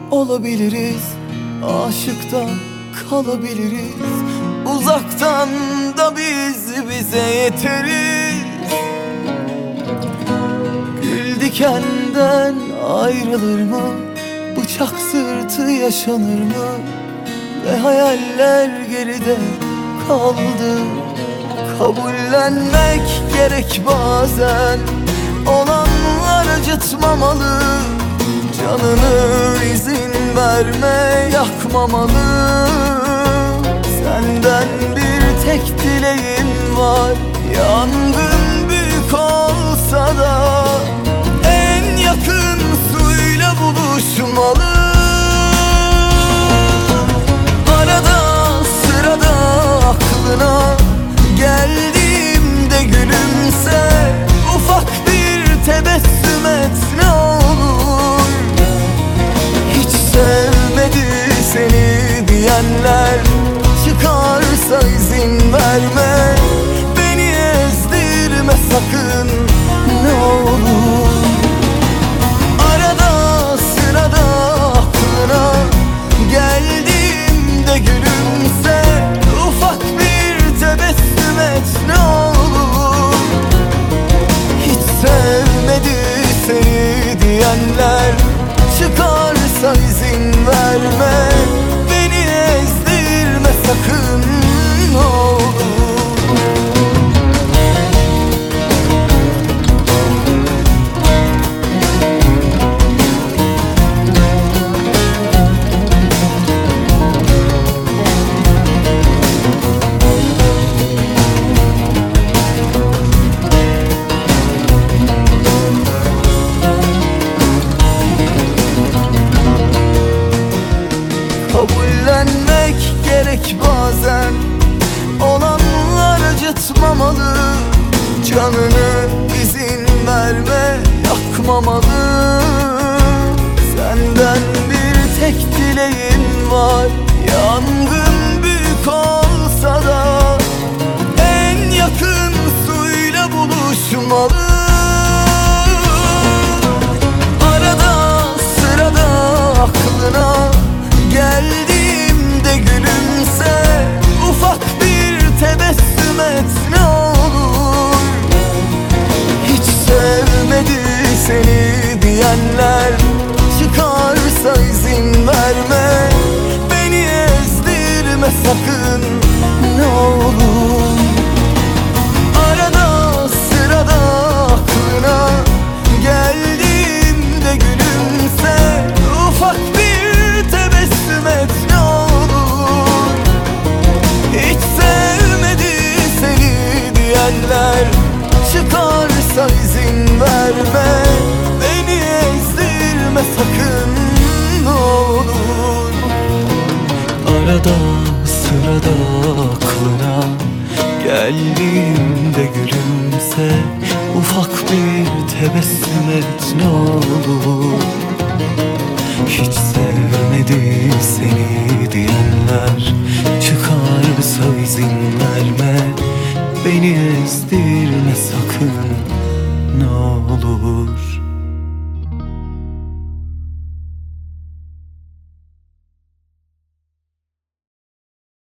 olabiliriz, aşıkta kalabiliriz. Uzaktan da biz bize yeteriz. Gül dikenden ayrılır mı? Bıçak sırtı yaşanır mı? Ve hayaller geride kaldı. Kabullenmek gerek bazen. Olanlar acıtmamalı. Canını izin verme, yakmamalı. Senden bir tek dileğim var. Yangın büyük olsa da en yakın suyla buluşmalı. Arada sırada aklına geldiğimde gülümse. Ufak bir tebessüm et ne olur. Hiç sevmedi seni diyenler çıkarsa izin verme. Beni ezdirme sakın ne olur. Arada sırada aklına geldiğimde gülümse. Ufak bir tebessüm et ne olur. Hiç sevmedi seni diyenler çıkarsa izin verme. Beni ezdirme sakın ne olur. Kabullenmek gerek bazen. Olanlar acıtmamalı. Canını izin verme, yakmamalı. Senden bir tek dileğim var. Yangın büyük olsa da en yakın suyla buluşmalı. Arada sırada aklına geldiğimde gülümse. Ufak bir tebessüm et ne olur. Hiç sevmedi seni diyenler çıkarsa izin verme. Beni ezdirme sakın ne olur. Arada sırada aklına geldiğimde gülümse. Ufak bir tebessüm et ne olur. Hiç sevmedi seni diyenler çıkarsa izin verme. Beni ezdirme sakın ne olur. Arada sırada aklına geldiğimde gülümse. Ufak bir tebessüm et ne olur. Hiç sevmedi seni diyenler çıkarsa izin verme. Beni ezdirme sakın ne olur.